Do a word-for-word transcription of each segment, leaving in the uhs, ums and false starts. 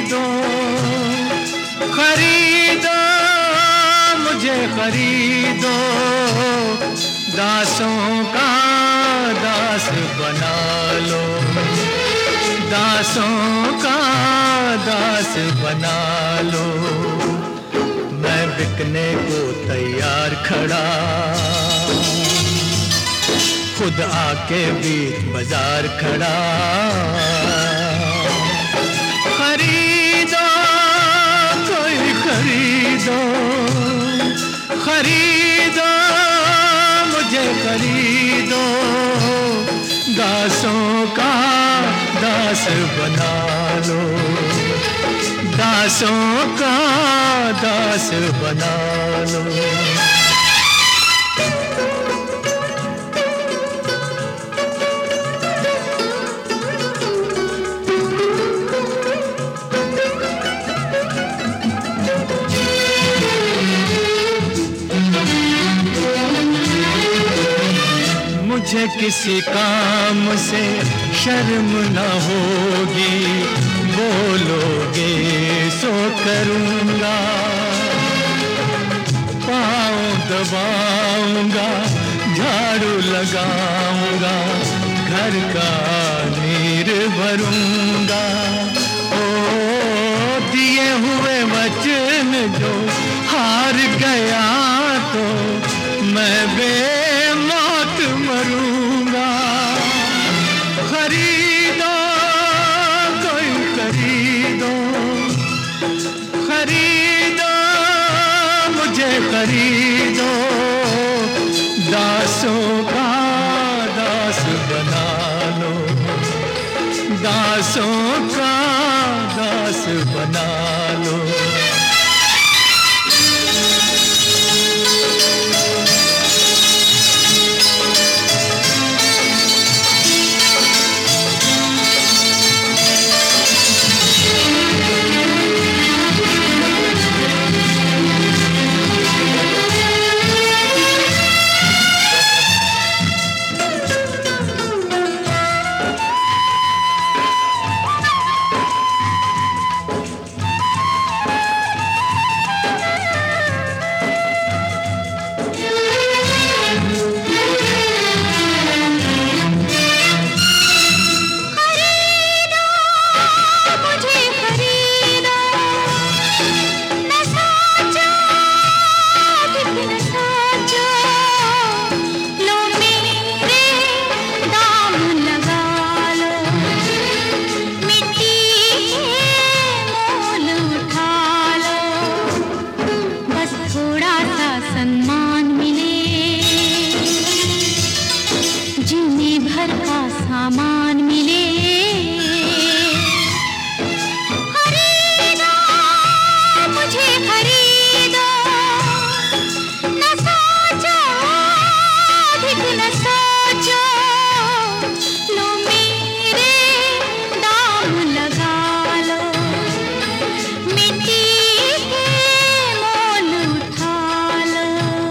खरीदो खरीदो मुझे खरीदो, दासों का दास बना लो, दासों का दास बना लो। मैं बिकने को तैयार खड़ा, खुद आके बीच बाजार खड़ा। खरीदो कोई खरीदो खरीदो मुझे खरीदो, दासों का दास बना लो, दासों का दास बना लो। मुझे किसी काम से शर्म न होगी, बोलोगे सो करूँगा। पाँव दबाऊँगा, झाड़ू लगाऊँगा, घर का नीर भरूँगा। ओ दिए हुए वचन जो हार गया तो मैं बेमौत मरूंगा। खरीदो कोई खरीदो खरीदो मुझे खरीदो, दासों का दास बना लो, दासों का दास बना लो। सामान मिले। खरीदो मुझे खरीदो, न सोचो अधिक न सोचो, लो मेरे दाम लगा लो, मिट्टी के मोल उठा लो।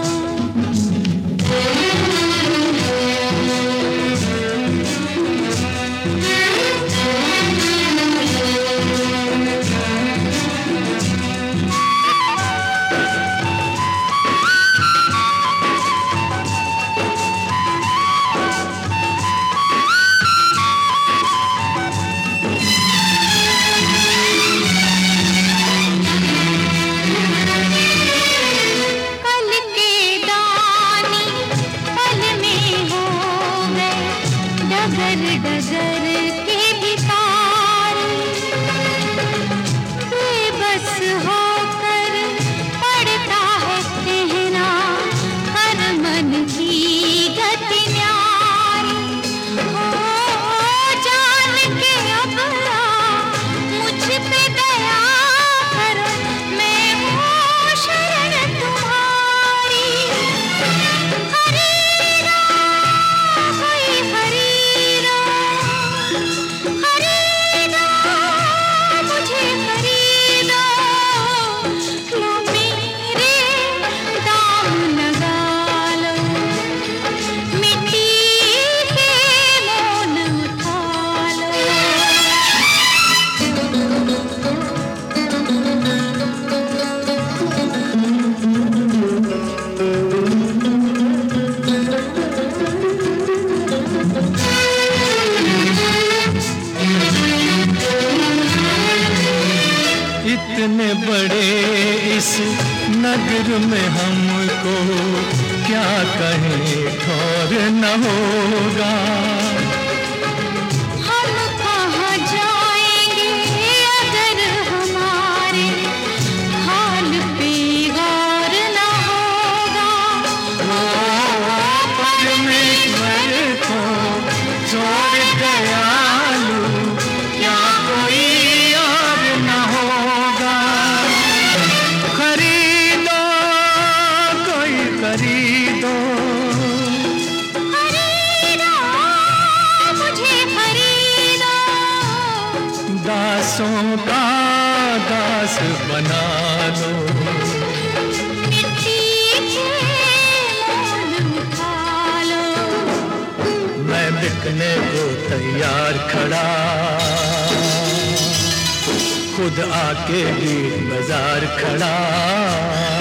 डगर डगर के भिखारी बेबस होकर पड़ता है कहना, हर मन की गति न्यारी। हो जान के अबरा मुझ पे दया करो, मैं हूँ शरण तुम्हारी। खरीदो कोई खरीदो, नगर में हमको क्या कहें ठौर न होगा। हम कहाँ जाएंगे अगर हमारे हाल पे गौर न होगा। परमेश्वर को छोड़ दयालु क्या कोई और न होगा। खरीदो कोई खरीदो, खरीदो मुझे खरीदो, दासों का दास बना लो। मिट्टी के मोल उठा लो। मैं बिकने को तैयार खड़ा, खुद आके बीच बाजार खड़ा।